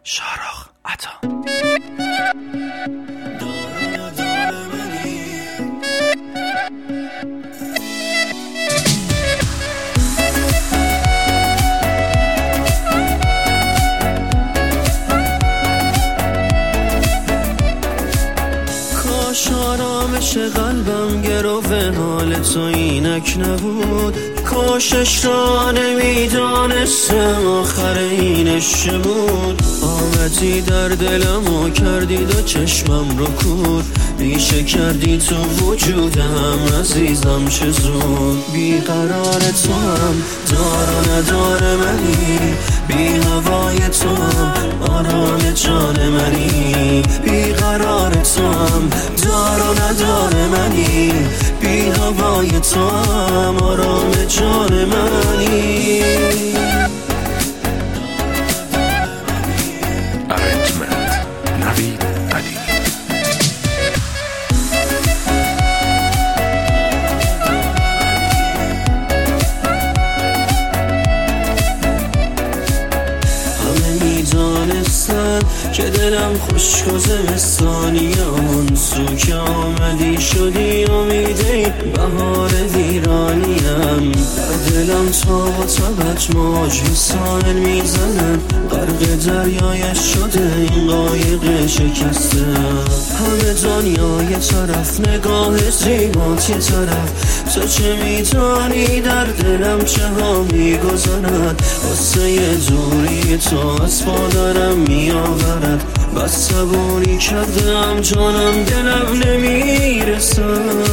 شارخ عطا. کاش آرامش قلبم گرو حال تو اینک نبود، کاشش را نمیدانستم آخر اینش بود. آمدی در دلم و کردی دو چشمم رو کور، ریشه کردی تو وجودم عزیزم چه زود. بیقرار تو هم دار و ندار منی، بی هوای تو هم آرام جان منی. بیقرار تو هم دار و ندار منی، بی هوای تو هم آرام جان منی. ارنجمنت نوید علی. همه میدانستن که دلم خشک و زمستانی، اون سو که آمدی شدی امیده بهار ویرانیم. در دلم تا و تبت موج ساحل میزنن، غرق دریایش شده این قایق شکسته. همه دنیا یه طرف، نگاه زیبات یه طرف، تو چه میدانی در دلم چه ها میگذرد. واسه یه دوری تو از پادرم میآورد، بس صبوری کردم جانم دلم نمیرسد.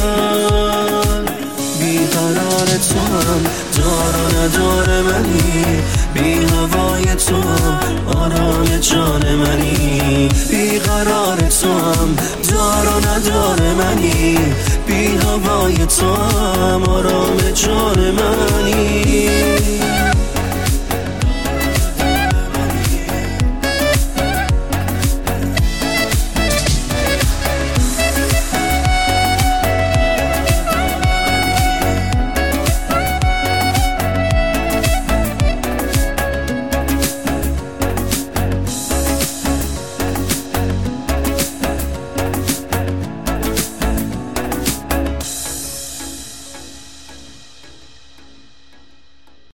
بیقرار تو هم دار و ندار منی، بی هوای تو هم آرام جان منی. بیقرار تو هم دار و ندار منی، بی هوای تو هم آرام جان